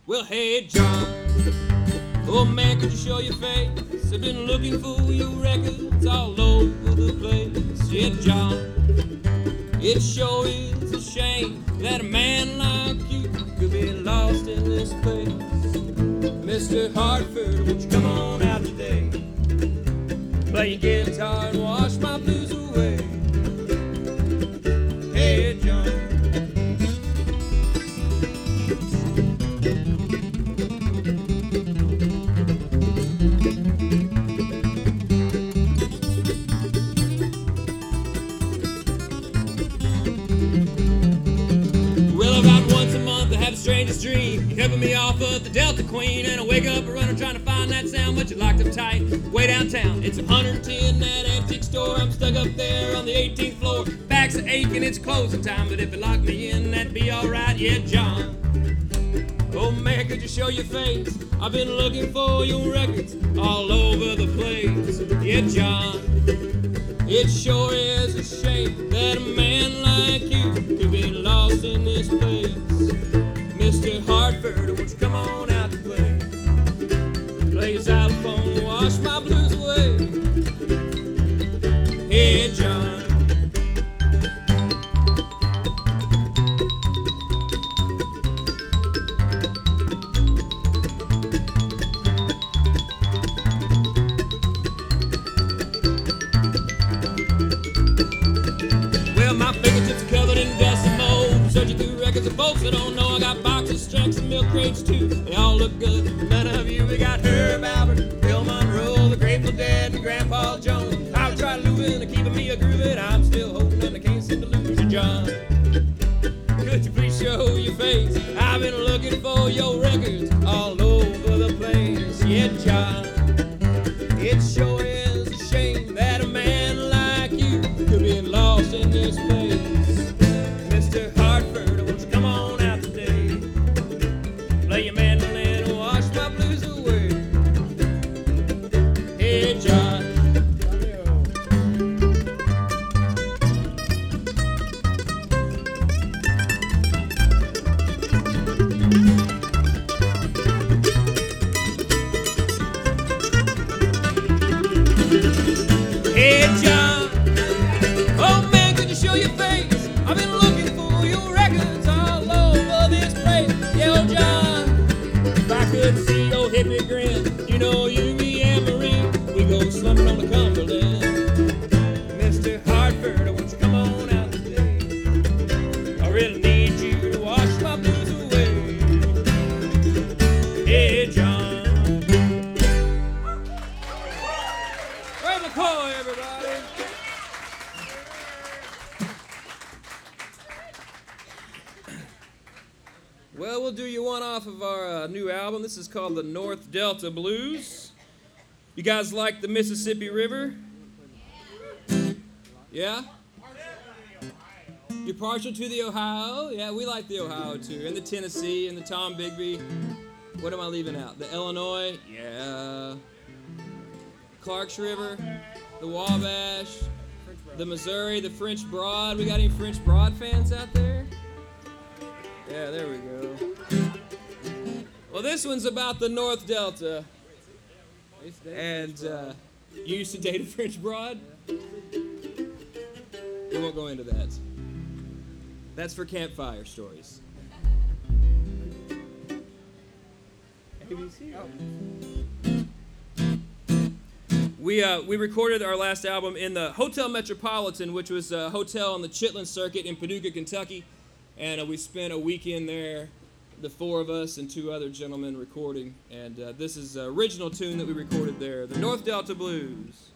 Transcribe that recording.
Well, hey, John, oh man, could you show your face? I've been looking for your records all over the place. Yeah, John, it sure is a shame that a man like you could be lost in this place. Mr. Hartford, won't you come on out today? Play your guitar and wash my blues away. Hey, John. Well, about once a month I have the strangest dream. You're helping me off of the Delta Queen, and I wake up a runner trying to find that sound, but you locked up tight way downtown. It's 110, that antique store. I'm stuck up there on the 18th floor. Back's aching, it's closing time, but if you lock me in, that'd be alright. Yeah, John. Oh man, could you show your face? I've been looking for your records all over the place. Yeah, John, it sure is a shame that a man like you could be lost in this place. Mr. Hartford, won't you come on out to play? Play your xylophone, wash my blues away. Hey, John. Of folks that don't know, I got boxes, tracks, and milk crates too. They all look good. None of you. We got Herb Alpert, Bill Monroe, the Grateful Dead, and Grandpa Jones. I'll try losing and keeping me a groovin'. I'm still holding and I can't seem to lose you, John. Could you please show your face? I've been looking for your records all over the place. Yeah, John, it sure is a shame that a man like you could be lost in this place. Mr. Hartford, come on out today. Play your mandolin and wash my blues away. Hey, John. Hey, John. Oh man, could you show your face? I've been looking for your records all over this place. Yo, John, if I could see your hippie grin, you know you, me, and Marie, we go slumping on the Cumberland. Mr. Hartford, won't you come on out today? I really need you to wash my blues away. Hey, John. Ray McCoy, everybody. Well, we'll do you one off of our new album. This is called the North Delta Blues. You guys like the Mississippi River? Yeah? You're partial to the Ohio? Yeah, we like the Ohio too. And the Tennessee and the Tom Bigby. What am I leaving out? The Illinois? Yeah. Clark's River, the Wabash, the Missouri, the French Broad. We got any French Broad fans out there? Yeah, there we go. Well, this one's about the North Delta. And you used to date a French broad? We won't go into that. That's for campfire stories. ABC. We recorded our last album in the Hotel Metropolitan, which was a hotel on the Chitlin Circuit in Paducah, Kentucky. And we spent a weekend there, the four of us and two other gentlemen recording. And this is an original tune that we recorded there, the North Delta Blues.